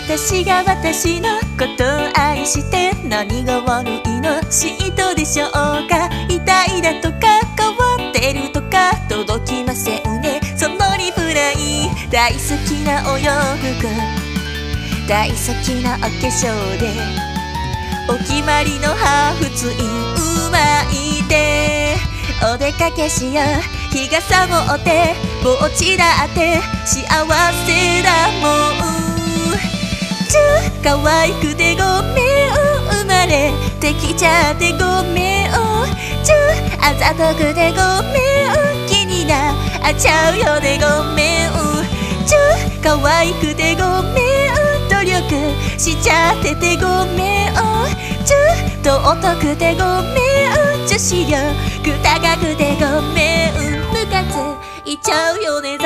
私が私のことを愛して何が悪いの嫉妬でしょうか。痛いだとか変わってるとか届きませんね。そのリプライ大好きなお洋服大好きなお化粧でお決まりのハーフツインうまいでお出かけしよう日傘持ってぼっちだって幸せだもん。可愛くてごめん生まれてきちゃってごめんあざとくてごめん気になっちゃうよねごめん可愛くてごめん努力しちゃっててごめん尊くてごめん女子力高くてごめんムカついちゃうよね